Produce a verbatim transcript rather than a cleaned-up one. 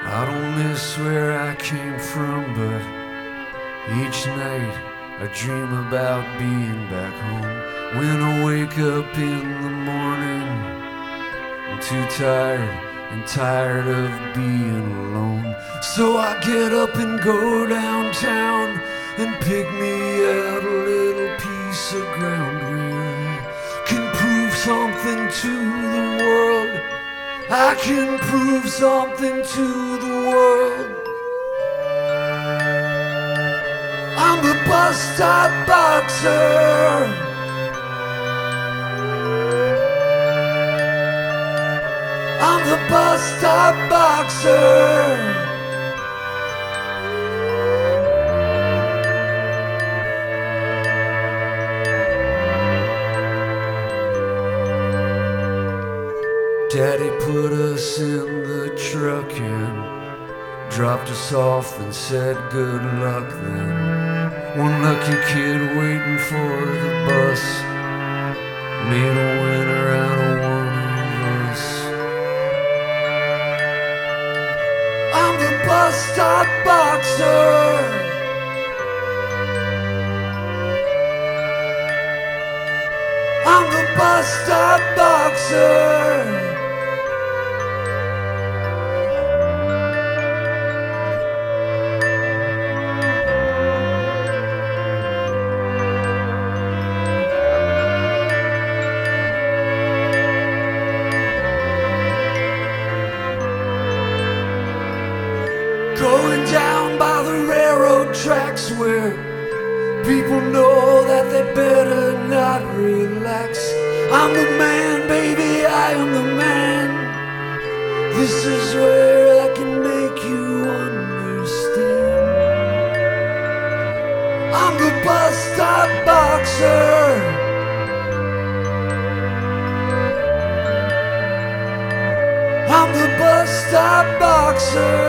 I don't miss where I came from, but each night I dream about being back home. When I wake up in the morning, I'm too tired and tired of being alone. So I get up and go downtown and pick me out a little piece of ground where I can prove something to the world. I can prove something to the world. I'm the bus stop boxer. I'm the bus stop boxer. Daddy put us in the truck and dropped us off and said good luck then. One lucky kid waiting for the bus made a winner out of one of us. I'm the bus stop boxer. I'm the bus stop boxer. Going down by the railroad tracks where people know that they better not relax. I'm the man, baby, I am the man. This is where I can make you understand. I'm the bus stop boxer. I'm the bus stop boxer.